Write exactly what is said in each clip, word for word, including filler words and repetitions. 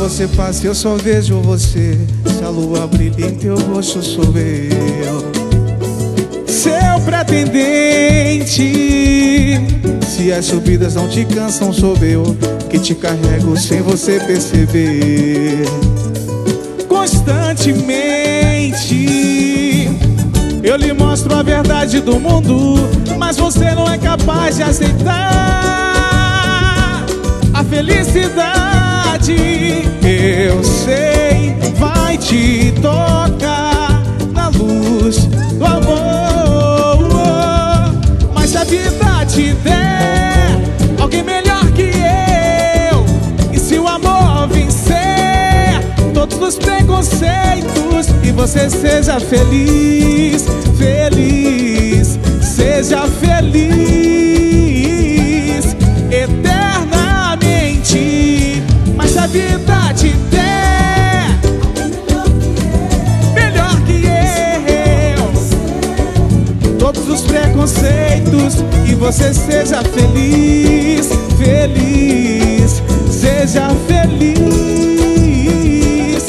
você passa eu só vejo você. Se a lua brilha em teu rosto sou eu, seu pretendente. Se as subidas não te cansam sou eu, que te carrego sem você perceber. Constantemente eu lhe mostro a verdade do mundo, mas você não é capaz de aceitar a felicidade. Eu sei, vai te tocar na luz do amor, mas se a vida te der alguém melhor que eu, e se o amor vencer todos os preconceitos, e você seja feliz, feliz, seja feliz eternamente. Mas se a vida te der melhor que eu, todos os preconceitos, e você seja feliz, feliz, seja feliz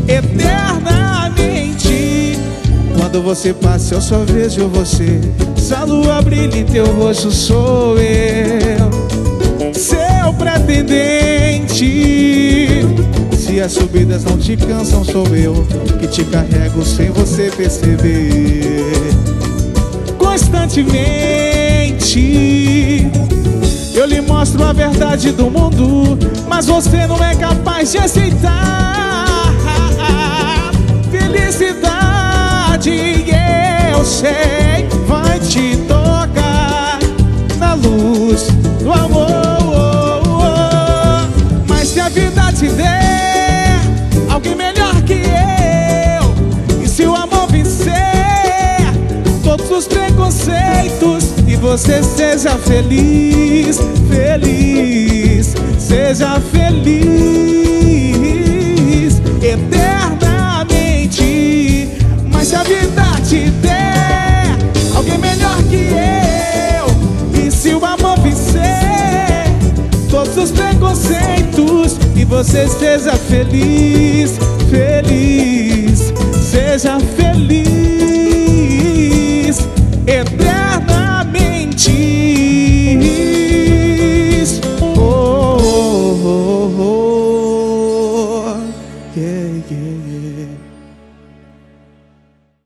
eternamente. Quando você passa eu só vejo você. Se a lua brilha em teu rosto sou eu, seu pretendente. Se as subidas não te cansam sou eu, que te carrego sem você perceber. Constantemente eu lhe mostro a verdade do mundo, mas você não é capaz de aceitar felicidade. Eu sei, vai te tocar na luz do amor, mas se a vida te der alguém melhor que eu, e se o amor vencer todos os preconceitos, e você seja feliz, feliz, seja feliz eternamente. Mas se a vida te der alguém melhor que eu, e se o amor vencer todos os preconceitos, e você seja feliz, feliz, seja feliz